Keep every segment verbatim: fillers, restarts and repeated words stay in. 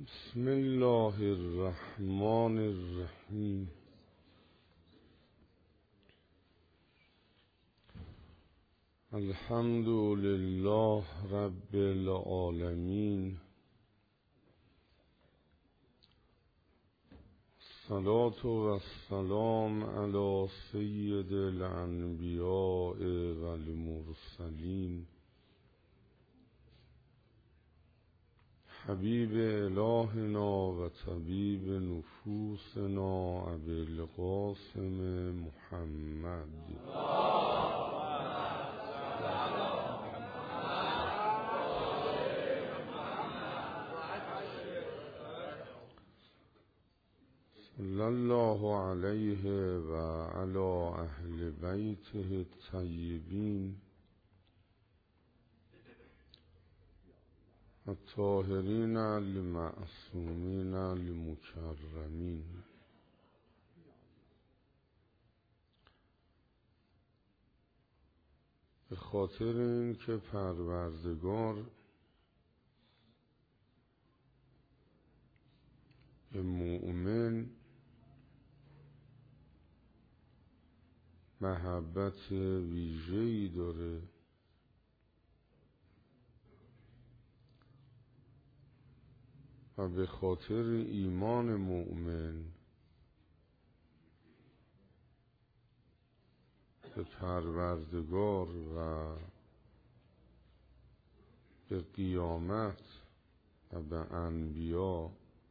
بسم الله الرحمن الرحیم. الحمد لله رب العالمین. الصلاة و السلام علی سید الانبیاء و المرسلین، حبیب الهنا و طبیب نفوسنا ابی القاسم محمد. صلی الله علیه و علی اهل بیته الطیبین الطاهرین المعصومین المکرمین. به خاطر این که پروردگار به مؤمن محبت ویژه‌ای داره و به خاطر ایمان مؤمن به پروردگار و به قیامت و به انبیا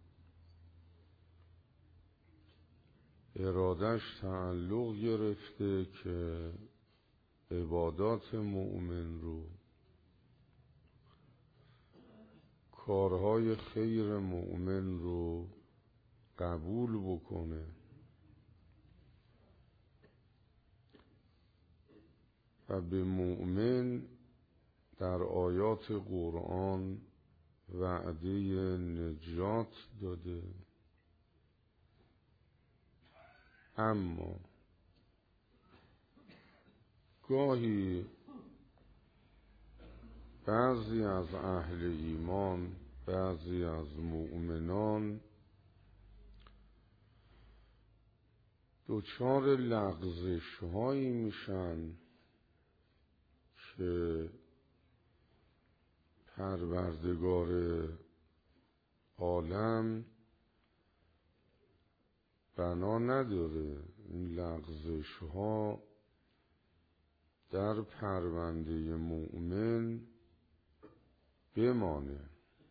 ارادش تعلق گرفته که عبادات مؤمن رو، کارهای خیر مؤمن رو قبول بکنه و به مؤمن در آیات قرآن وعده نجات داده. اما گاهی بعضی از اهل ایمان، بعضی از مؤمنان دچار لغزش هایی میشن که پروردگار عالم بنا نداره این لغزش ها در پرونده مؤمن بمانه.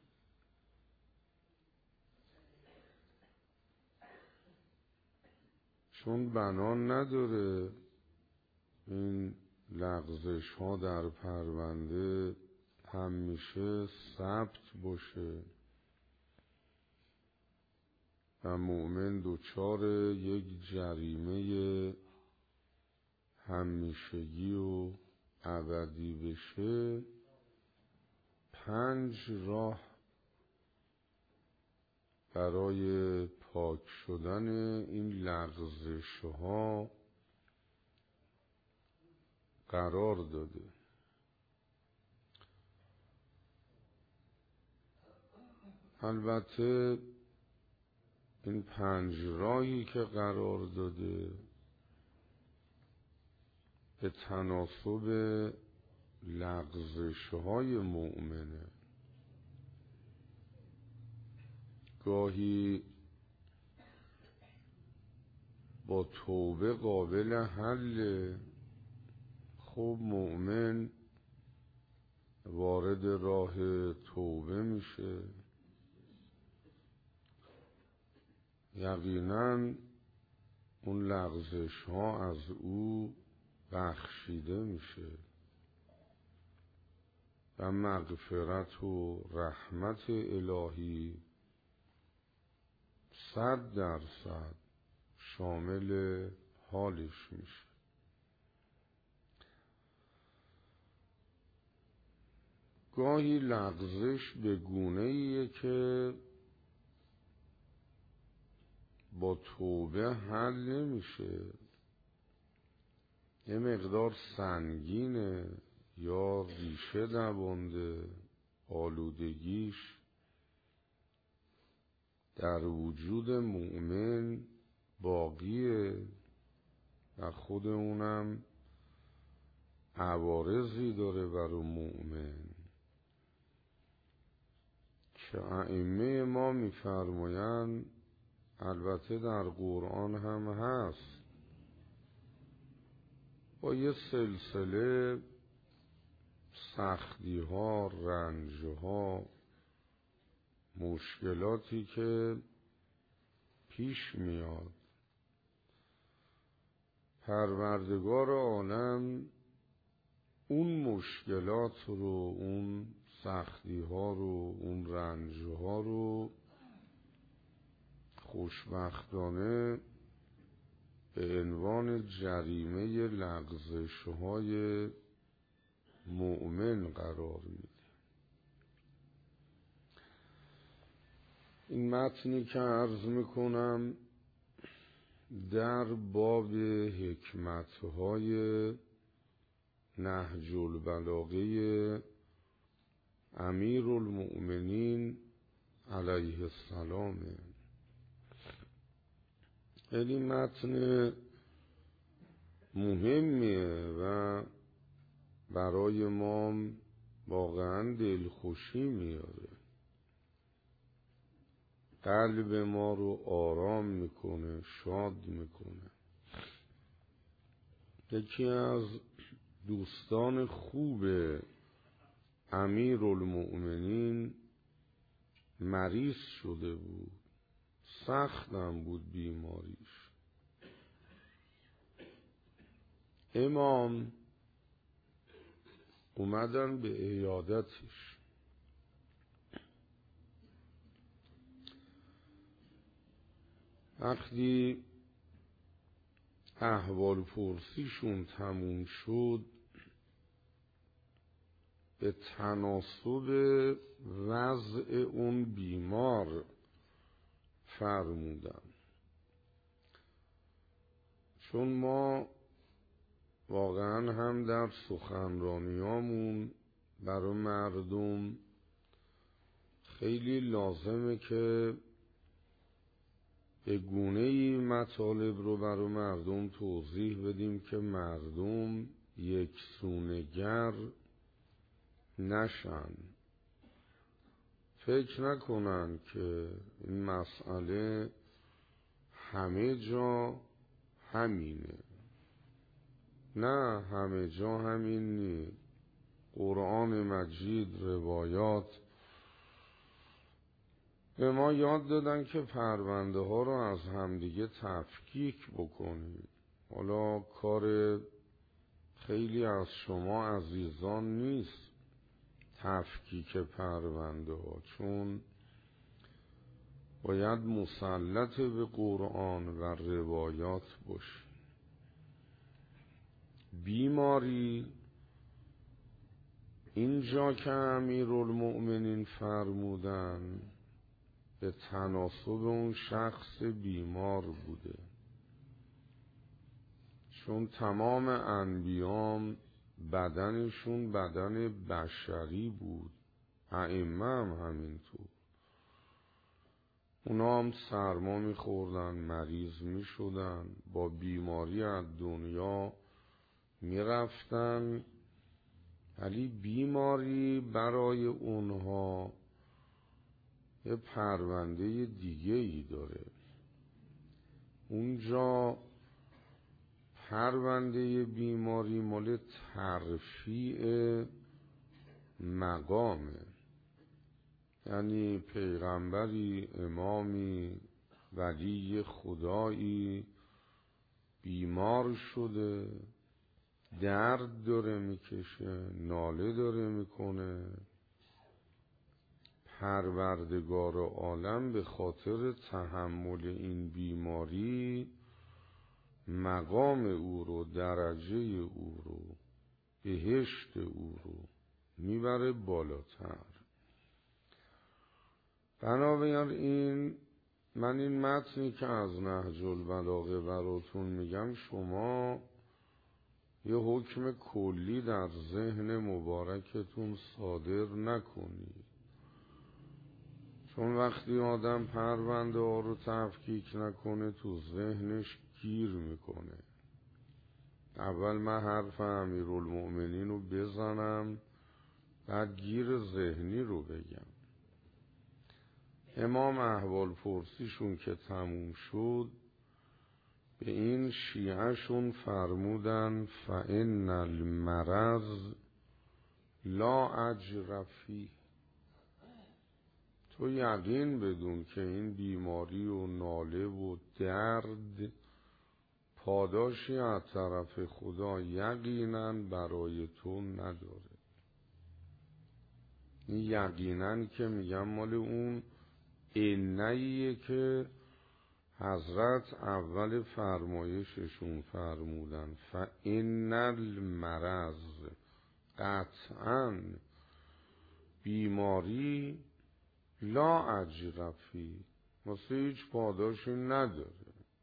چون بنا نداره این لغزش ها در پرونده همیشه ثبت باشه و مؤمن دچار یک جریمه همیشگی و ابدی بشه، پنج راه برای پاک شدن این لغزش ها قرار داده. البته این پنج راهی که قرار داده به تناسب لغزش های مؤمنه. گاهی با توبه قابل حل، خب مؤمن وارد راه توبه میشه، یقینا اون لغزش ها از او بخشیده میشه و مغفرت و رحمت الهی صد درصد شامل حالش میشه. گاهی لغزش به گونه‌ایه که با توبه حل نمیشه، یه مقدار سنگینه یا ریشه دوانده، آلودگیش در وجود مؤمن باقیه و خود اونم عوارضی داره برای مؤمن که ائمه ما میفرمایند البته در قرآن هم هست با یه سلسله سختی ها، رنج ها، مشکلاتی که پیش میاد. پروردگار عالم اون مشکلات رو، اون سختی ها رو، اون رنج ها رو خوشبختانه به عنوان جریمه لغزش های مؤمن قرار میده. این متنی که عرض میکنم در باب حکمتهای نهج البلاغه امیر المؤمنین علیه السلام. خیلی متن مهمیه و برای ما واقعا دلخوشی میاره، قلب ما رو آرام میکنه، شاد میکنه. یکی از دوستان خوب امیر المؤمنین مریض شده بود، سختم بود بیماریش. امام اومدن به عیادتش. وقتی احوال پرسیشون تموم شد به تناسب وضع اون بیمار فرمودن، چون ما واقعا هم در سخنرانیامون برای مردم خیلی لازمه که به گونه‌ای مطالب رو برای مردم توضیح بدیم که مردم یک سونگر نشن، فکر نکنن که این مسئله همه جا همینه. نه، همه جا همین نیست. قرآن مجید، روایات به ما یاد دادن که پرونده ها رو از همدیگه تفکیک بکنید. حالا کار خیلی از شما عزیزان نیست تفکیک پرونده ها، چون باید مسلط به قرآن و روایات باشی. بیماری اینجا که امیرالمؤمنین فرمودن به تناسب اون شخص بیمار بوده، چون تمام انبیام بدنشون بدن بشری بود، ائمه هم همینطور. اونا هم سرما میخوردن، مریض میشدن، با بیماری از دنیا میرفتن، ولی بیماری برای اونها یه پرونده دیگه ای داره. اونجا پرونده بیماری مال ترفیع مقامه، یعنی پیغمبری، امامی، ولی خدایی بیمار شده، درد داره میکشه، ناله داره میکنه، پروردگار عالم به خاطر تحمل این بیماری مقام او رو، درجه او رو، بهشت او رو میبره بالاتر. بنابراین من این متنی که از نهج البلاغه براتون میگم، شما یه حکم کلی در ذهن مبارکتون صادر نکنید، چون وقتی آدم پرونده ها رو تفکیک نکنه تو ذهنش گیر میکنه. اول من حرف امیرالمؤمنین رو بزنم، بعد گیر ذهنی رو بگم. امام احوال پرسیشون که تموم شد، به این شیعهشون فرمودن فإن المرض لا اجر فیه. تو یقین بدون که این بیماری و ناله و درد پاداشی از طرف خدا یقینا برای تو نداره. این یقینا که میگم مال اون اینیه که حضرت اول فرمایششون فرمودن فإن المرض، قطعاً بیماری لا اجر فیه، واسه هیچ پاداشی نداره.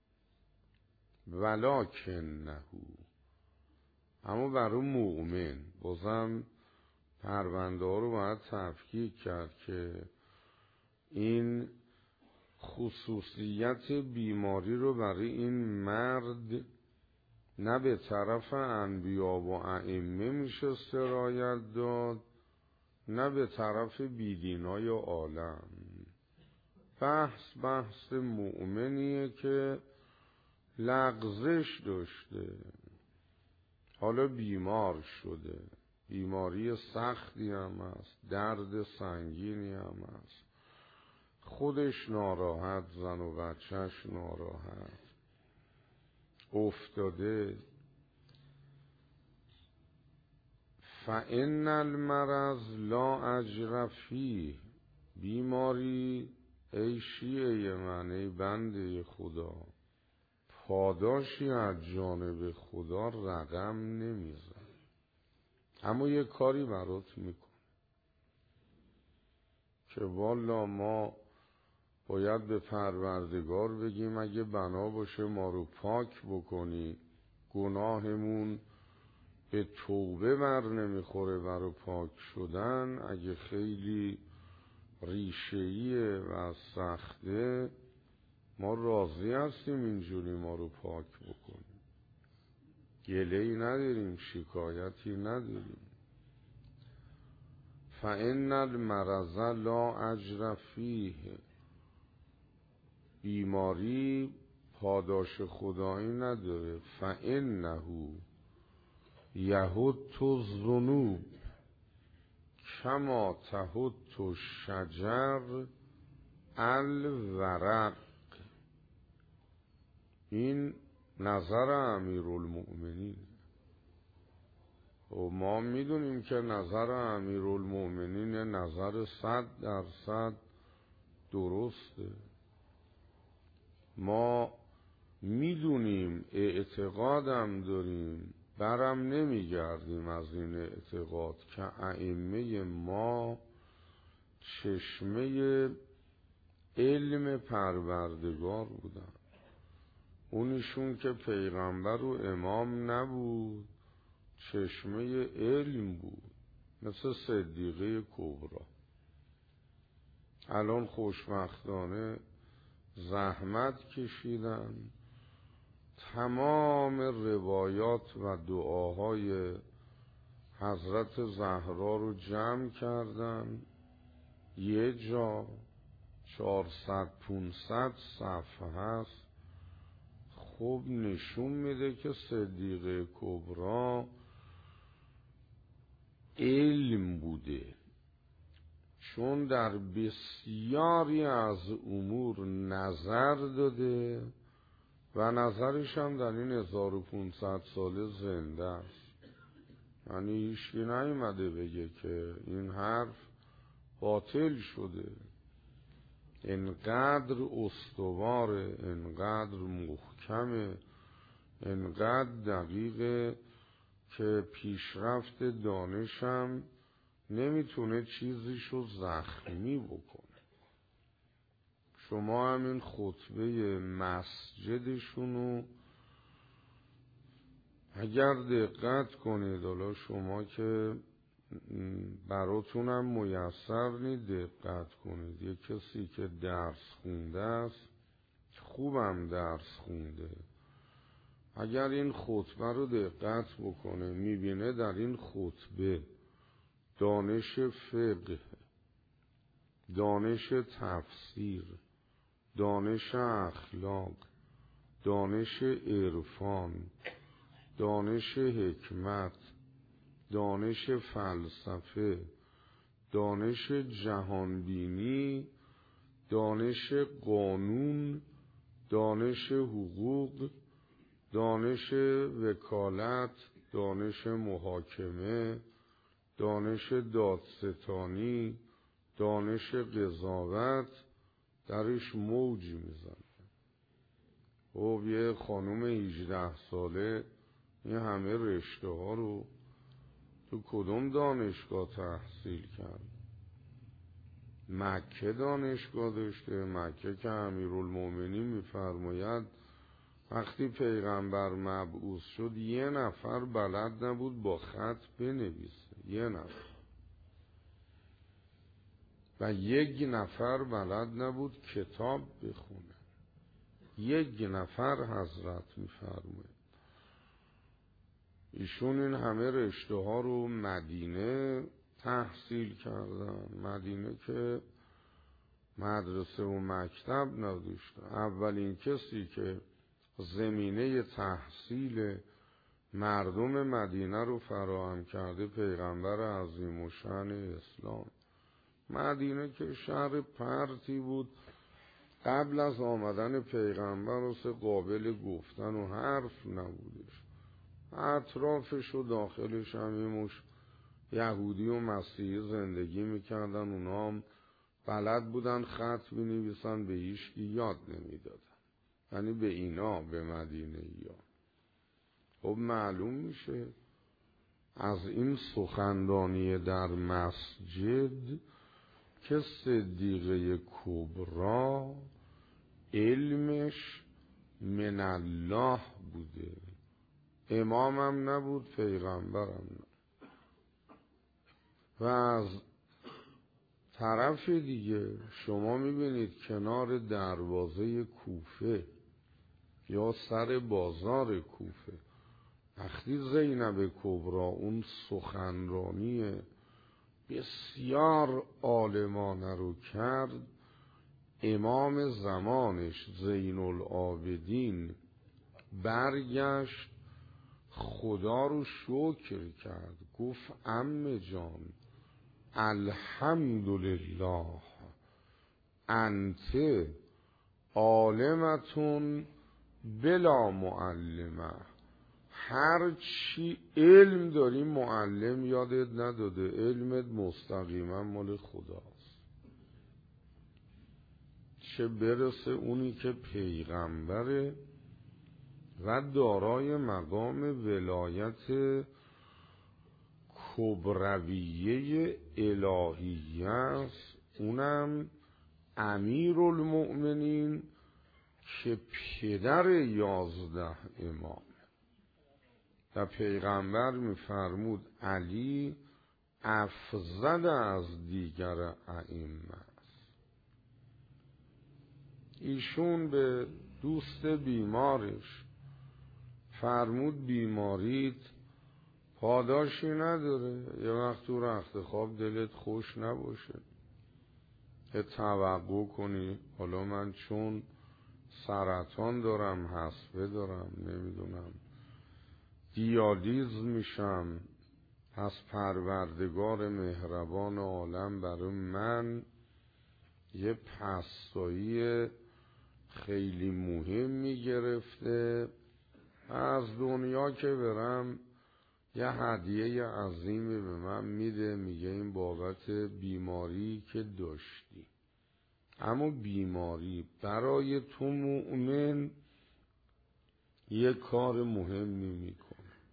ولکنه، اما برای مؤمن بازم پرونده ها رو باید تفکیک کرد که این خصوصیت بیماری رو برای این مرد نه به طرف انبیا و ائمه میشه سرایت داد، نه به طرف بیدینای عالم. بحث بحث مؤمنیه که لغزش داشته، حالا بیمار شده، بیماری سختی هم هست، درد سنگینی هم هست، خودش ناراحت، زن و بچهش ناراحت، افتاده. فإن المرض لا اجر فیه، بیماری ای شیعه من، ای بنده خدا، پاداشی از جانب خدا رقم نمیزن، اما یه کاری برات میکن که والا ما باید به پروردگار بگیم اگه بنا باشه ما رو پاک بکنی، گناهمون به توبه بر نمیخوره برای پاک شدن، اگه خیلی ریشه‌ایه و سخته، ما راضی هستیم اینجوری ما رو پاک بکنیم، گله‌ای نداریم، شکایتی نداریم. فإن المرض لا اجر فیه، بیماری پاداش خدایی نداره. فإنه یحط الذنوب کما تحط الشجر الورق. این نظر امیرالمؤمنین و ما میدونیم که نظر امیرالمؤمنین نظر صد درصد درسته. ما میدونیم، اعتقادم داریم، برم نمیگردیم از این اعتقاد که ائمه ما چشمه علم پروردگار بودن. اونیشون که پیغمبر و امام نبود، چشمه علم بود، مثل صدیقه کبرا. الان خوشبختانه زحمت کشیدن، تمام روایات و دعاهای حضرت زهرا رو جمع کردن یه جا، چهارصد پونصد صفحه هست. خب نشون میده که صدیقه کبرا علم بوده، چون در بسیاری از امور نظر داده و نظرش هم در این هزار و پونصد ساله زنده است. یعنی هیچکی نیومده بگه که این حرف باطل شده. انقدر استواره، انقدر محکمه، انقدر دقیقه که پیشرفت دانشم نمیتونه چیزیشو زخمی بکنه. شما همین خطبه مسجدشونو اگر دقت کنید، حالا شما که براتونم میسر نی دقت کنید. یه کسی که درس خونده است، خوبم درس خونده، اگر این خطبه رو دقت بکنه میبینه در این خطبه دانش فقه، دانش تفسیر، دانش اخلاق، دانش عرفان، دانش حکمت، دانش فلسفه، دانش جهانبینی، دانش قانون، دانش حقوق، دانش وکالت، دانش محاکمه، دانش دادستانی، دانش قضاوت درش موج میزنه. خب یه خانوم هجده ساله این همه رشته ها رو تو کدوم دانشگاه تحصیل کرد؟ مکه دانشگاه داشته. مکه که امیرالمومنین میفرماید وقتی پیغمبر مبعوث شد یه نفر بلد نبود با خط بنویسه، یه نفر، و یک نفر بلد نبود کتاب بخونه، یک نفر. حضرت میفرماید ایشون این همه رشته ها رو مدینه تحصیل کردن. مدینه که مدرسه و مکتب نداشته. اولین کسی که زمینه تحصیل مردم مدینه رو فراهم کرده پیغمبر عظیم الشأن اسلام. مدینه که شهر پرتی بود، قبل از آمدن پیغمبر واسه قابل گفتن و حرف نبودش. اطرافش و داخلش همیموش یهودی و مسیحی زندگی میکردن، اونا هم بلد بودن خط بنویسن، به هیچکی یاد نمیدادن، یعنی به اینا، به مدینه یا. خب معلوم میشه از این سخنرانی در مسجد که صدیقه کبرا علمش من الله بوده، امامم نبود، پیغمبرم نبود. و از طرف دیگه شما میبینید کنار دروازه کوفه یا سر بازار کوفه وقتی زینب کبرا اون سخنرانی بسیار عالمانه رو کرد، امام زمانش زین العابدین برگشت خدا رو شکر کرد، گفت عمه جان الحمدلله انت عالمتون بلا معلمه. هر چی علم داری معلم یادت نداده، علمت مستقیما مال خداست. چه برسه اونی که پیغمبره و دارای مقام ولایت کبرویه الهیه است، اونم امیرالمؤمنین که پدر یازده امام. و پیغمبر میفرمود علی افضل از دیگر ائمه است. ایشون به دوست بیمارش فرمود بیماریت پاداشی نداره، یه وقت تو رخت خواب دلت خوش نباشه، یه توقع کنی حالا من چون سرطان دارم، حصوه دارم، نمیدونم دیالیز میشم، پس پروردگار مهربان عالم برای من یه پستایی خیلی مهم میگرفته، از دنیا که برم یه هدیه عظیمی به من میده، میگه این بابت بیماری که داشتی. اما بیماری برای تو مؤمن یه کار مهمی میکنه،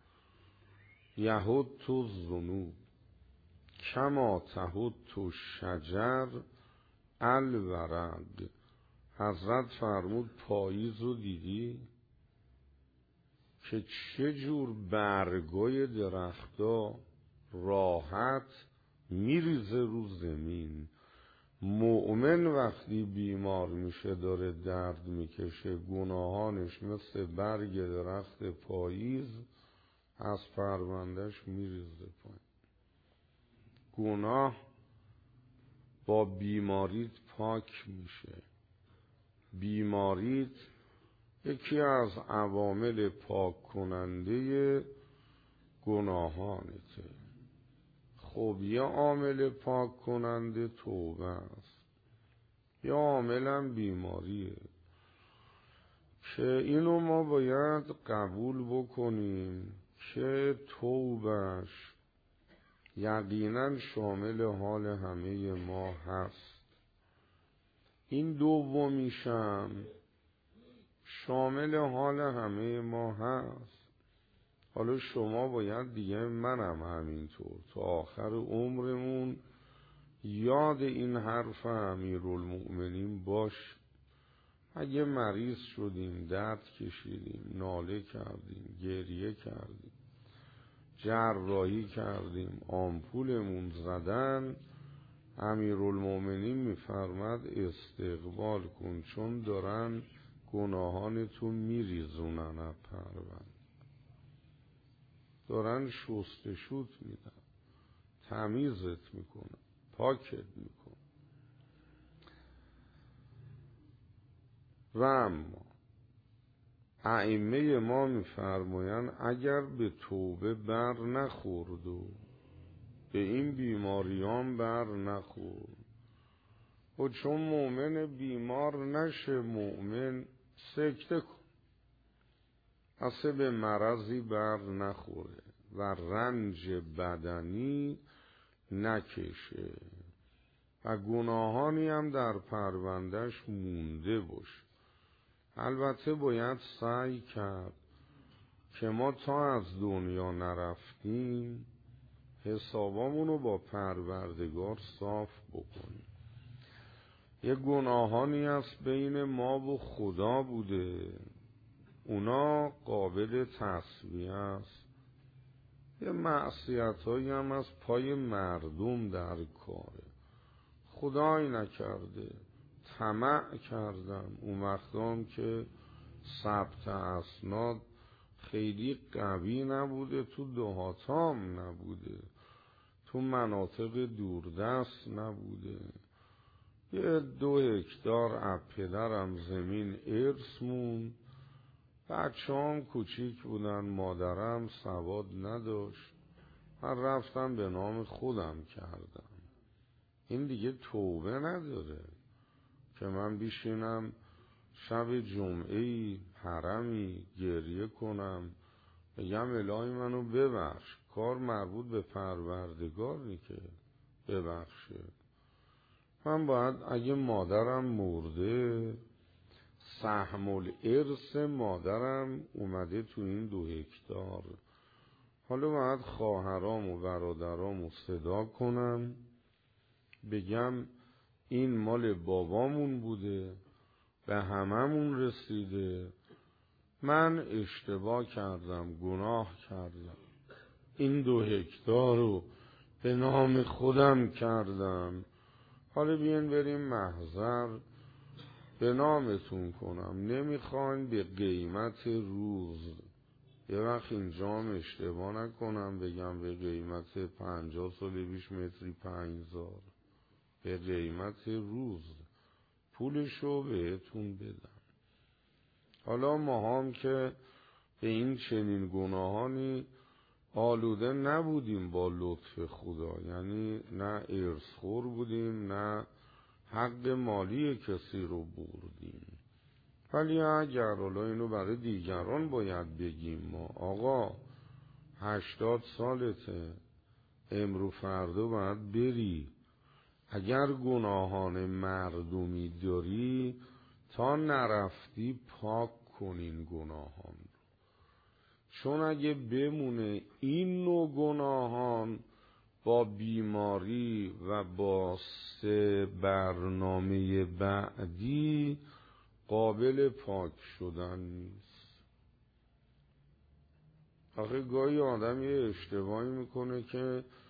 یهود تو ذنوب کما تهود تو شجر الورق. حضرت فرمود پاییز رو دیدی که چه جور برگای درختا راحت میریزه رو زمین. مؤمن وقتی بیمار میشه داره درد میکشه، گناهانش مثل برگ درخت پاییز از پروندهش میریزه پایین. گناه با بیماریت پاک میشه. بیماریت یکی از عوامل پاک کننده گناهانته. خب یه عامل پاک کننده توبه است، یه عاملم بیماریه که اینو ما باید قبول بکنیم که توبهش یقینا شامل حال همه ما هست. این دومیشم شامل حال همه ما هست. حالا شما باید دیگه، منم همینطور، تا آخر عمرمون یاد این حرف امیرالمؤمنین باش. اگه مریض شدیم، درد کشیدیم، ناله کردیم، گریه کردیم، جراحی کردیم، آمپولمون زدن، امیرالمؤمنین میفرماد استقبال کن، چون دارن گناهانتون میریزونن از پرونده، دارن شستشوت میدن، تمیزت میکنن، پاکت میکنن. و اما ائمه ما میفرمایند اگر به توبه بر نخورد و به این بیماریان بر نخورد، و چون مؤمن بیمار نشه، مؤمن سکته کن، اصلا به مرضی بر نخوره و رنج بدنی نکشه و گناهانی هم در پروندهش مونده باشه. البته باید سعی کرد که ما تا از دنیا نرفتیم حسابامونو با پروردگار صاف بکنیم. یه گناهانی هست بین ما و خدا بوده، اونا قابل تصفیه است. یه معصیت هایی هم از پای مردم در کاره، خدای نکرده طمع کردم. اون وقتام که ثبت اسناد خیلی قوی نبوده، تو دهاتام نبوده، تو مناطق دوردست نبوده، یه دو هکتار از پدرم زمین ارث مون، بچه هم کوچیک بودن، مادرم سواد نداشت، من رفتم به نام خودم کردم. این دیگه توبه نداره که من بشینم شب جمعه‌ای حرمی گریه کنم بگم الهی منو ببخش. کار مربوط به پروردگاری که ببخشه. من باید اگه مادرم مرده، سهم الارث مادرم اومده تو این دو هکتار، حالا باید خواهرام و برادرام رو صدا کنم بگم این مال بابامون بوده، به هممون رسیده، من اشتباه کردم، گناه کردم، این دو هکتار رو به نام خودم کردم، حالا بیان بریم محضر به نامتون کنم، نمیخواین به قیمت روز. یه وقت اینجام اشتباه نکنم بگم به قیمت پنجاه سال بیش متری پنجزار، به قیمت روز پولشو بهتون بدم. حالا ما هم که به این چنین گناهانی آلوده نبودیم با لطف خدا، یعنی نه ارثخور بودیم نه حق مالی کسی رو بردیم، ولی اگر حالا اینو برای دیگران باید بگیم ما آقا هشتاد سالته، امرو فردا باید بری، اگر گناهان مردمی داری تا نرفتی پاک کنین گناهان رو، چون اگه بمونه این نوع گناهان با بیماری و با سه برنامه بعدی قابل پاک شدن نیست. آخه گاهی آدم یه اشتباهی میکنه که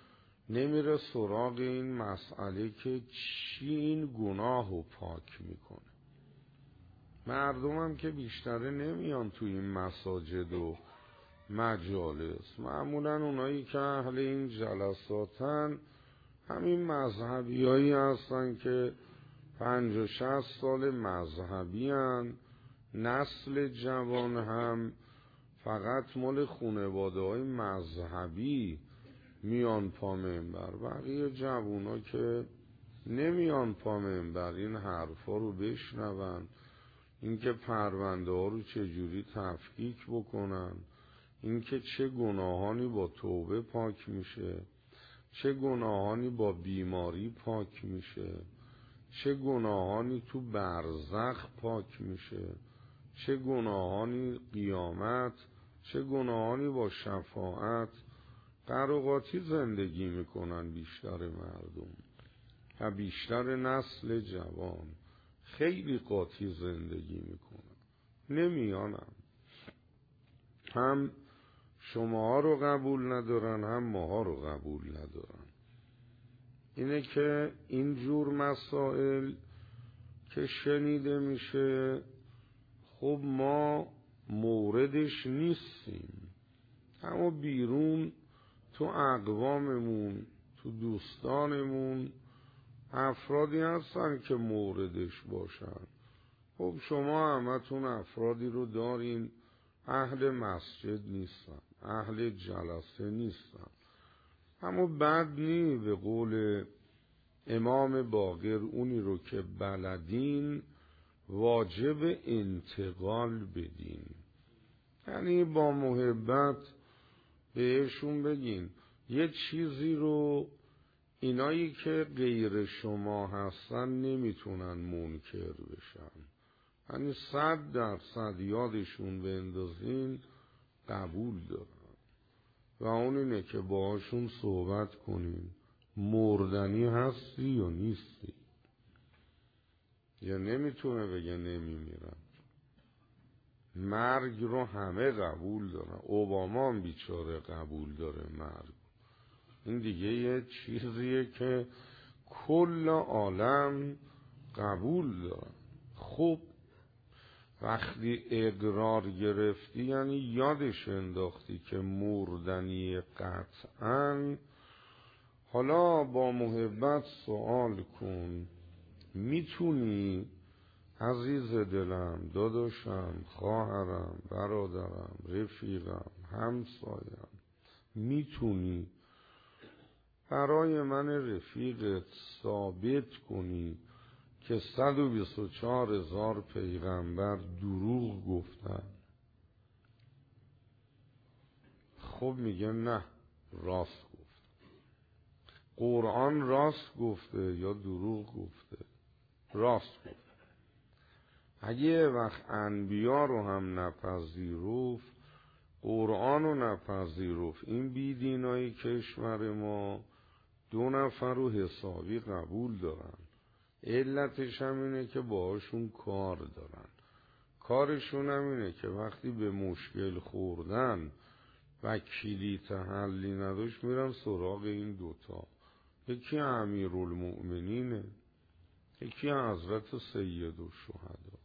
نمیره سراغ این مسئله که چی این گناه رو پاک میکنه. مردم هم که بیشتره نمیان تو این مساجد و مجالس، معمولا اونایی که اهل این جلساتن همین مذهبی هایی هستن که پنج و شست سال مذهبی هن. نسل جوان هم فقط مال خانواده های مذهبی میان پا منبر، بقیه جوان ها که نمیان پا منبر این حرفا رو بشنون، اینکه پرونده ها رو چجوری تفکیک بکنن، اینکه چه گناهانی با توبه پاک میشه، چه گناهانی با بیماری پاک میشه، چه گناهانی تو برزخ پاک میشه، چه گناهانی قیامت، چه گناهانی با شفاعت. قراقاتی زندگی میکنن بیشتر مردم و بیشتر نسل جوان خیلی قاطی زندگی میکنن، نمیانم. هم شما رو قبول ندارن هم ماها رو قبول ندارن. اینه که اینجور مسائل که شنیده میشه خب ما موردش نیستیم، اما بیرون تو اقواممون تو دوستانمون افرادی هستن که موردش باشن. خب شما همتون افرادی رو دارین اهل مسجد نیستن، اهل جلسه نیستن، اما بد نی به قول امام باقر اونی رو که بلدین واجب انتقال بدین، یعنی با محبت بهشون بگین یه چیزی رو اینایی که غیر شما هستن نمیتونن منکر بشن، یعنی صد درصد یادشون بندازین قبول دارن. و اون اینه که باهاشون صحبت کنین مردنی هستی یا نیستی، یا نمیتونه بگه نمیمیرم. مرگ رو همه قبول دارن، اوباما هم بیچاره قبول داره مرگ. این دیگه یه چیزیه که کل عالم قبول دارن. خب وقتی اقرار گرفتی یعنی یادش انداختی که مردنی قطعاً. حالا با محبت سوال کن، میتونی عزیز دلم، داداشم، خواهرم، برادرم، رفیقم، همسایم، میتونی برای من رفیقت ثابت کنی که صد و بیست و چهار هزار پیغمبر دروغ گفتن؟ خب میگه نه، راست گفت. قرآن راست گفته یا دروغ گفته؟ راست گفت. اگه وقت انبیا رو هم نپذیرفت، قرآن رو نپذیرفت، این بیدینای کشور ما دو نفر رو حسابی قبول دارن. علتش هم اینه که باهاشون کار دارن. کارشون هم اینه که وقتی به مشکل خوردن و کلیت حلی نداشت میرن سراغ این دوتا. یکی امیرالمؤمنینه، یکی حضرت سید الشهدا.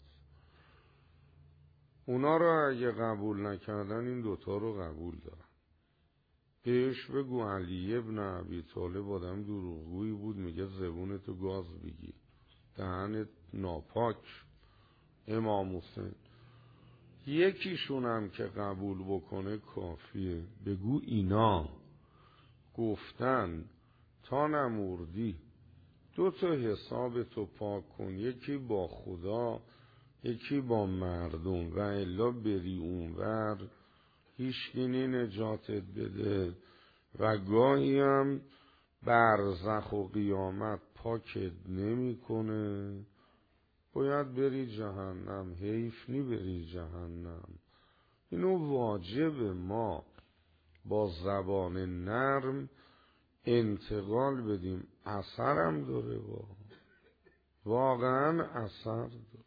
اونا رو اگه قبول نکردن این دوتا رو قبول دارن. بهش بگو علی ابن ابی طالب آدم دروغگویی بود، میگه زبونتو گاز بگی، دهنت ناپاک. امام حسین یکیشون هم که قبول بکنه کافیه. بگو اینا گفتن تا نمردی دو تا حساب تو پاک کن، یکی با خدا یکی با مردم، و الا بری اونور هیچگینی نجاتت بده و گاهی هم برزخ و قیامت پاکت نمی کنه، باید بری جهنم. حیف نی بری جهنم. اینو واجب ما با زبان نرم انتقال بدیم. اثرم داره، با واقعا اثر داره.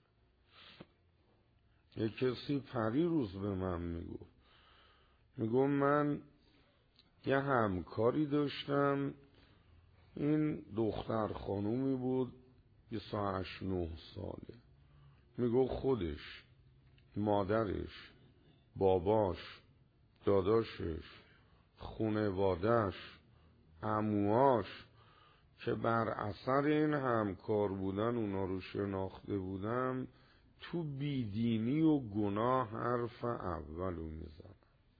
یک کسی پری روز به من میگو میگو من یه همکاری داشتم این دختر خانومی بود بیست و هشت نه ساله. میگو خودش، مادرش، باباش، داداشش، خونوادش، عموهاش که بر اثر این همکار بودن اونا رو شناخته بودم، تو بیدینی و گناه حرف اولو میزن.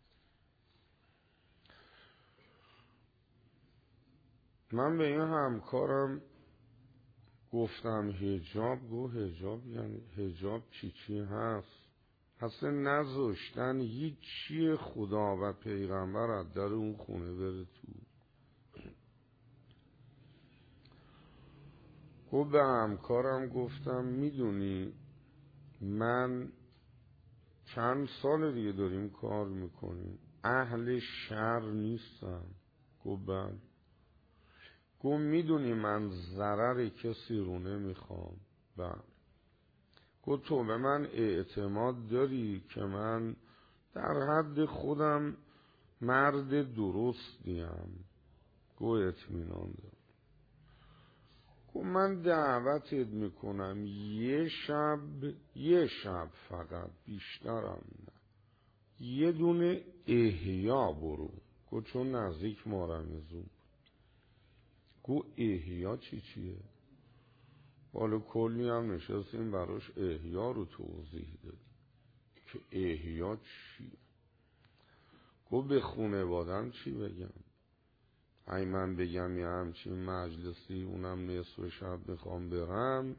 من به این همکارم گفتم حجاب، گو حجاب یعنی حجاب چی چی هست؟ اصلا نذاشتن هیچ چی خدا و پیغمبر از در اون خونه بره تو. گو به همکارم گفتم میدونی من چند سال دیگه داریم کار میکنیم، اهل شر نیستم. گو بله. گو میدونی من ضرر کسی رو نمیخوام. بله. گو تو به من اعتماد داری که من در حد خودم مرد درستیم؟ گو اطمینان دارم. گو من دعوتت میکنم یه شب، یه شب فقط، بیشترم نه، یه دونه احیا برو. گو چون نزدیک مارمزون. گو احیا چی چیه؟ بالا کلی هم نشستیم براش احیا رو توضیح دادیم که احیا چیه. گو به خونوادم چی بگم؟ ای من بگم یه همچین مجلسی اونم نصف شب میخوام برم،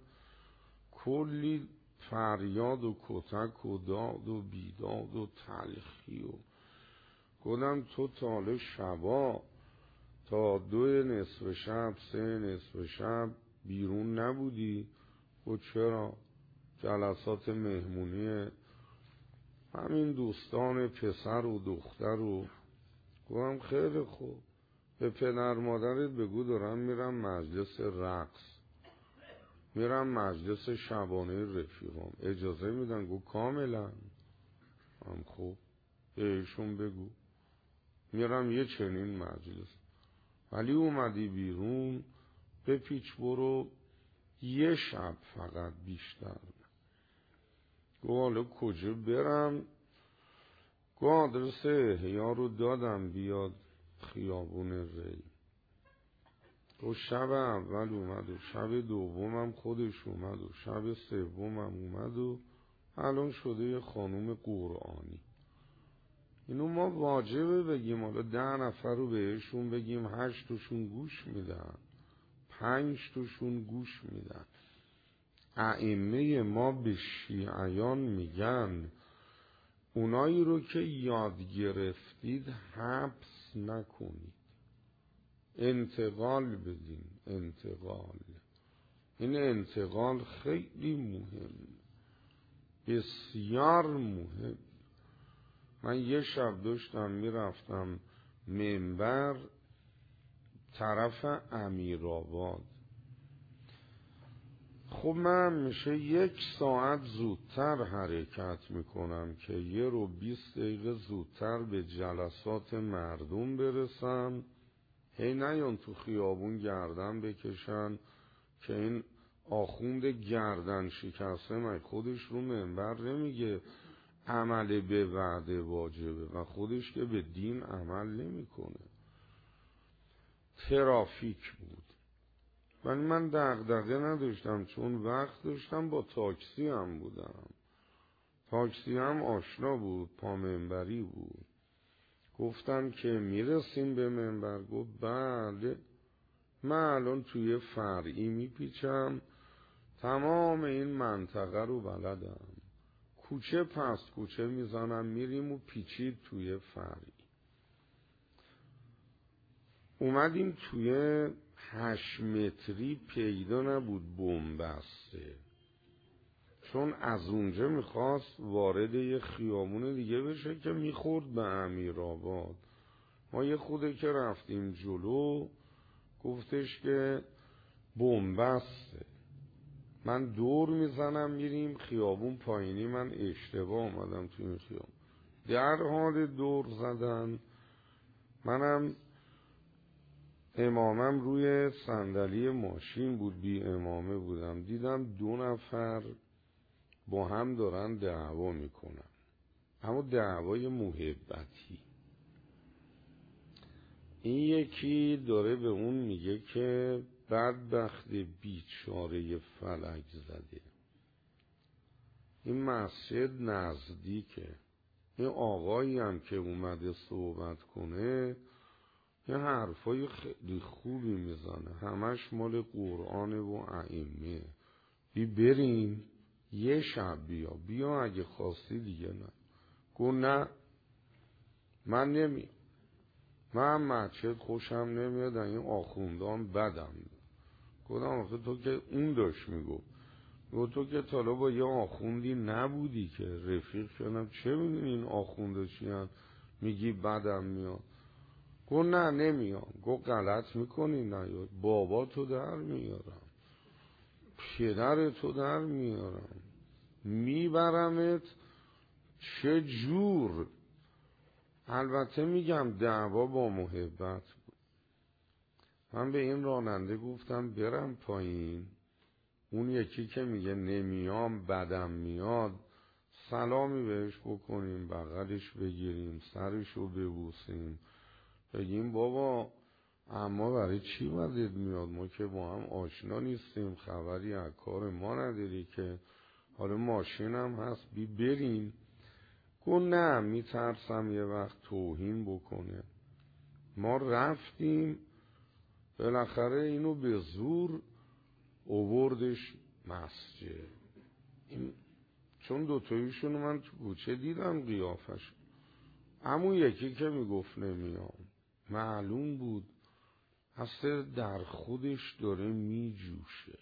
کلی فریاد و کتک و داد و بیداد و تلخی و گفتم تو تاله شبا تا دو نصف شب سه نصف شب بیرون نبودی؟ و چرا؟ جلسات مهمونی همین دوستان پسر و دختر و گفتم خیلی خوب، به پدر مادرت بگو دارم میرم مجلس رقص، میرم مجلس شبانه رفیقام، اجازه میدن؟ گو کاملا. هم خوب بهشون بگو میرم یه چنین مجلس، ولی اومدی بیرون به پیچ برو یه شب فقط، بیشتر. گو حالا کجا برم؟ گو آدرس احیا رو دادم بیاد خیابون ری. گو شب اول اومد و شب دومم خودش اومد و شب سومم اومد و الان شده یه خانوم قرآنی. اینو ما واجبه بگیم؟ حالا ده نفر رو بهشون بگیم هشت توشون گوش میدن، پنج توشون گوش میدن. ائمه ما به شیعیان میگن اونایی رو که یاد گرفتید حبس نکنید، انتقال بدین. انتقال، این انتقال خیلی مهم، بسیار مهم. من یه شب داشتم میرفتم منبر طرف امیرآباد. خب من میشه یک ساعت زودتر حرکت میکنم که یه رو بیست دقیقه زودتر به جلسات مردم برسم. هی نیان تو خیابون گردن بکشن که این آخوند گردن شکسته من خودش رو منبر نمیگه عمل به وعده واجبه و خودش که به دین عمل نمیکنه. ترافیک بود ولی من دغدغه نداشتم چون وقت داشتم، با تاکسی هم بودم، تاکسی هم آشنا بود، پا منبری بود. گفتم که میرسیم به منبر؟ گفت بله. من الان توی فرعی میپیچم، تمام این منطقه رو بلدم، کوچه پس کوچه میزنم میریم و پیچید توی فرعی. اومدیم توی هشت متری پیدا نبود بنبسته، چون از اونجا میخواست وارد یه خیابون دیگه بشه که میخورد به امیرآباد. ما یه خوده که رفتیم جلو گفتش که بنبسته. من دور میزنم میریم خیابون پایینی، من اشتباه آمدم توی این خیابون. در حال دور زدن منم، امامم روی صندلی ماشین بود، بی امامه بودم، دیدم دو نفر با هم دارن دعوا میکنن، اما دعوای محبتی. این یکی داره به اون میگه که بدبخت بیچاره فلک زده، این مسجد نزدیکه، این آقایی هم که اومده صحبت کنه یه حرفای خیلی خوبی میزنه، همش مال قرآن و ائمه، بی بریم یه شب بیا بیا اگه خواستی دیگه نه. گو نه من نمیام، من مسجد خوشم نمیاد، این آخوندان بدم. گفتم آخه تو که اون داشت میگفت، گفت تو که تالا با یه آخوندی نبودی که رفیق شدم، چه میدونی این آخونده چی هن میگی بدم میاد. گفت نه نمیام. گفت غلط میکنی نیاد، بابا تو در میارم، پدر تو در میارم، میبرمت چه جور. البته میگم دعوا با محبت بود. من به این راننده گفتم برم پایین، اون یکی که میگه نمیام بدم میاد سلامی بهش بکنیم، بغلش بگیریم، سرشو ببوسیم، بگیم بابا اما برای چی بدت میاد، ما که با هم آشنا نیستیم، خبری از کار ما نداری که، حالا ماشینم هست بی بریم. گفت نه میترسم یه وقت توهین بکنه. ما رفتیم، بالاخره اینو به زور آوردش مسجد. این چون دوتاییشونو من تو کوچه دیدم قیافش، همون یکی که میگفت نمیام معلوم بود اصلا در خودش داره میجوشه،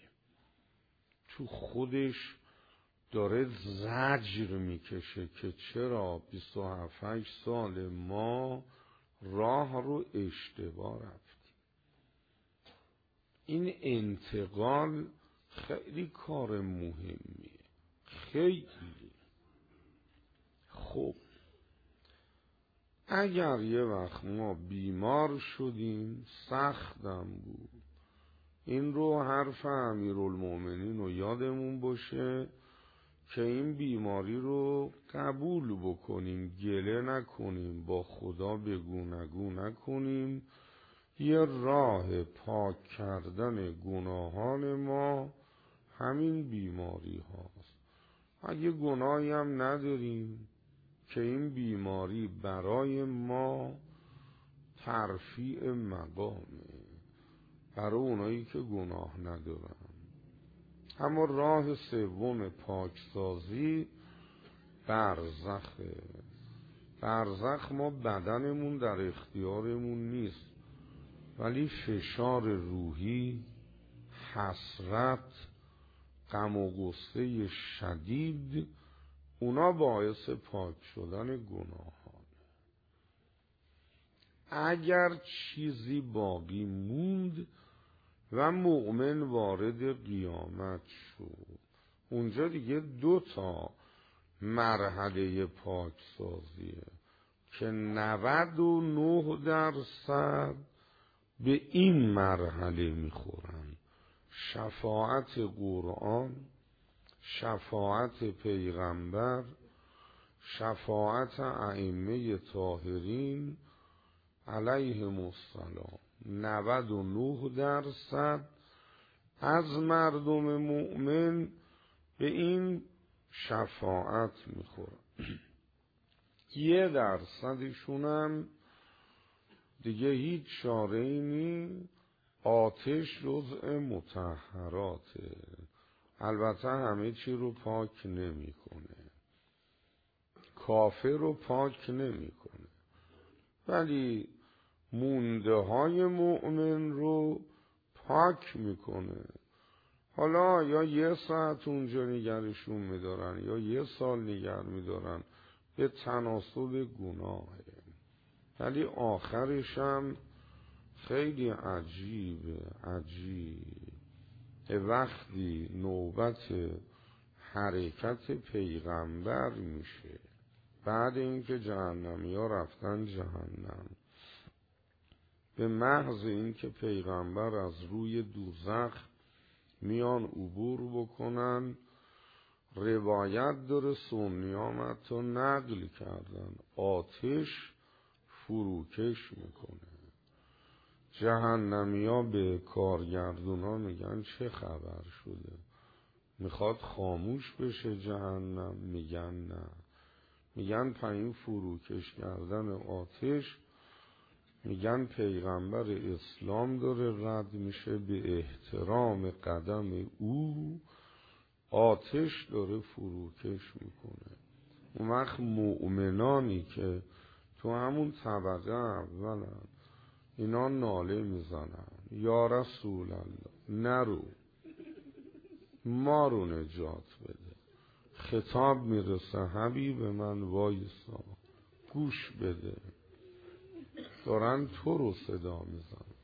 تو خودش داره زجر میکشه که چرا بیست و هفت سال ما راه رو اشتباه رفتیم. این انتقال خیلی کار مهمیه، خیلی. خب اگر یه وقت ما بیمار شدیم سختم بود، این رو حرف امیرالمومنین رو یادمون باشه که این بیماری رو قبول بکنیم، گله نکنیم، با خدا بگو نگو نکنیم. یه راه پاک کردن گناهان ما همین بیماری هاست. اگه گناهی هم نداریم که این بیماری برای ما ترفیع مقامه، برای اونایی که گناه ندارن. اما راه سوم پاکسازی برزخه. برزخ ما بدنمون در اختیارمون نیست، ولی فشار روحی، حسرت، غم و غصه شدید، اونا باعث پاک شدن گناهان. اگر چیزی باقی موند و مؤمن وارد قیامت شد، اونجا دیگه دو تا مرحله پاکسازیه که نود و نه درصد به این مرحله میخورن: شفاعت قرآن، شفاعت پیغمبر، شفاعت ائمه طاهرین علیهم السلام. نود و نه درصد از مردم مؤمن به این شفاعت میخورن. یه درصدشونم دیگه هیچ چاره‌ای نی، آتش جزء مطهراته. البته همه چی رو پاک نمیکنه، کافر رو پاک نمیکنه، ولی مونده های مؤمن رو پاک میکنه. حالا یا یه ساعت اونجا نگرشون میدارن یا یه سال نگر میدارن، به تناسب گناهه، ولی آخرش هم خیلی عجیبه. عجیب وقتی نوبت حرکت پیغمبر میشه، بعد اینکه جهنمی ها رفتن جهنم، به محض این که پیغمبر از روی دوزخ میان عبور بکنن، روایت داره سنی‌ها تا نقل کردن آتش فروکش میکنه. جهنمیا به کارگردونا میگن چه خبر شده، میخواد خاموش بشه جهنم؟ میگن نه، میگن پایین فروکش کردن آتش، میگن پیغمبر اسلام داره رد میشه، به احترام قدم او آتش داره فروکش میکنه. اون وقت مؤمنانی که تو همون طبقه اولن اینا ناله میزنن یا رسول الله نرو، ما رو نجات بده. خطاب میرسه حبیب من وایسا گوش بده، دارن تو رو صدا میزنن،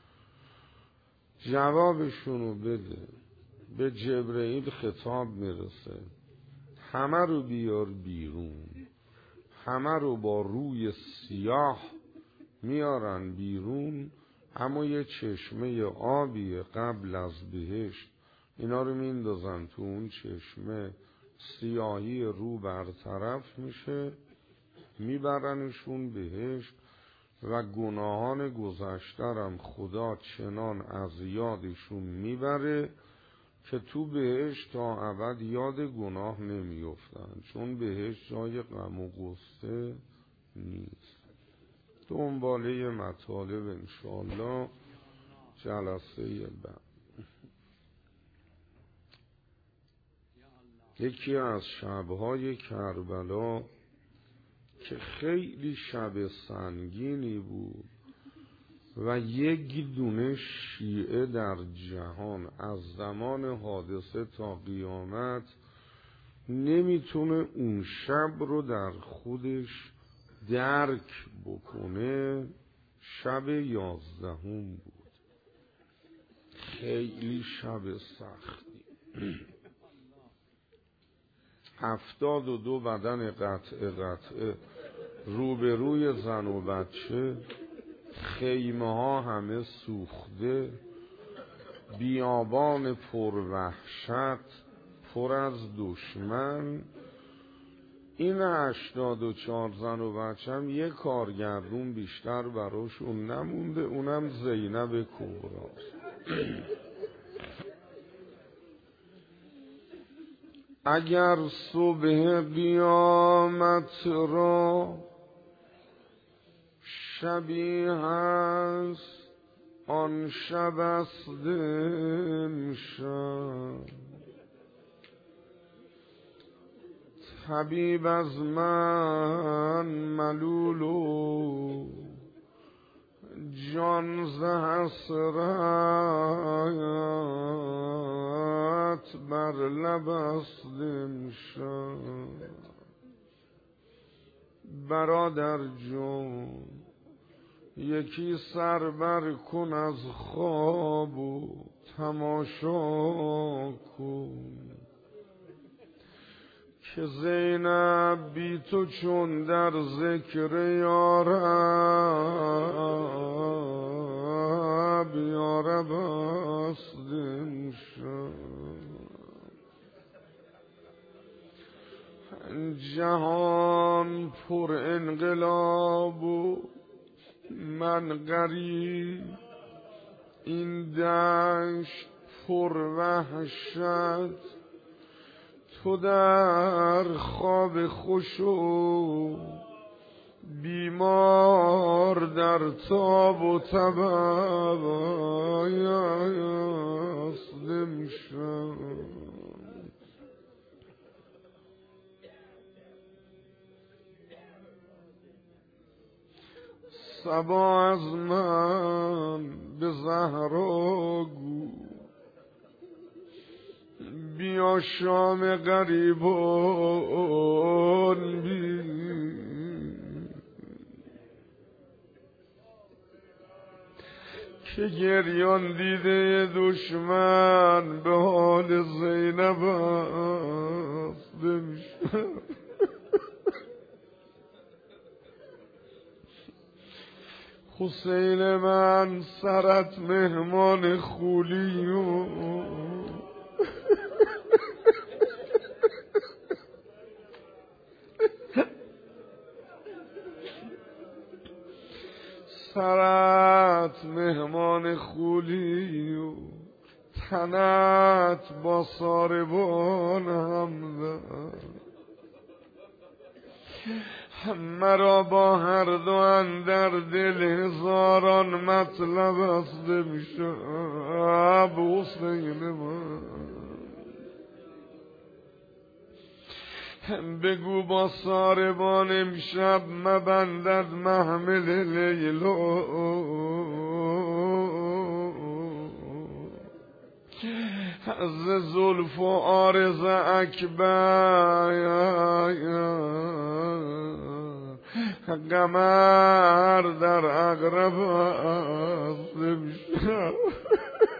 جوابشونو بده. به جبرئیل خطاب میرسه همه رو بیار بیرون، همه رو با روی سیاه میارن بیرون، اما یه چشمه آبی قبل از بهشت، اینا رو میندازن تو اون چشمه، سیاهی رو برطرف میشه، میبرنشون بهشت و گناهان گذشترم خدا چنان از یادشون میبره که تو بهشت تا ابد یاد گناه نمیافتن، چون بهشت جای غم و غصه نیست. دنباله مطالب انشاءالله جلسه بعد. یکی از شبهای کربلا که خیلی شب سنگینی بود و یک دونه شیعه در جهان از زمان حادثه تا قیامت نمیتونه اون شب رو در خودش درک بکنه، شب یازدهم بود. خیلی شب سختی. هفتاد و دو بدن قطعه قطعه روبروی زن و بچه، خیمه ها همه سوخته، بیابان پر وحشت پر از دشمن. این هشتاد و چهار زن و بچه هم یک کارگردون بیشتر براشون نمونده، اونم زینب کبراست. اگر صبح قیامت را شبی هست آن شب است امشب، طبیب از من ملول و جان ز حسرت بر لب است امشب. برادر جان یکی سر بر کن از خواب و تماشا کن که زینب بی تو چون در ذکر یارب یارب است امشب. جهان پر انقلاب و من غریب، این دشت پر وحشت، تو در خواب خوش و بیمار در تاب و تب است امشب. صبا از من به زهرا گو بیا شام غریبان بین، که گریان دیده دشمن به حال زینب است امشب. حسین من سرت مهمان خولیو سرت مهمان خولیو تنت با ساربان همزن مرا با هر دو اندر دل هزاران مطلب است میشب حسین من بگو با ساربان امشب مبندد محمل لیلا از زلف و عارض اکبر قمر در اغرب است امشب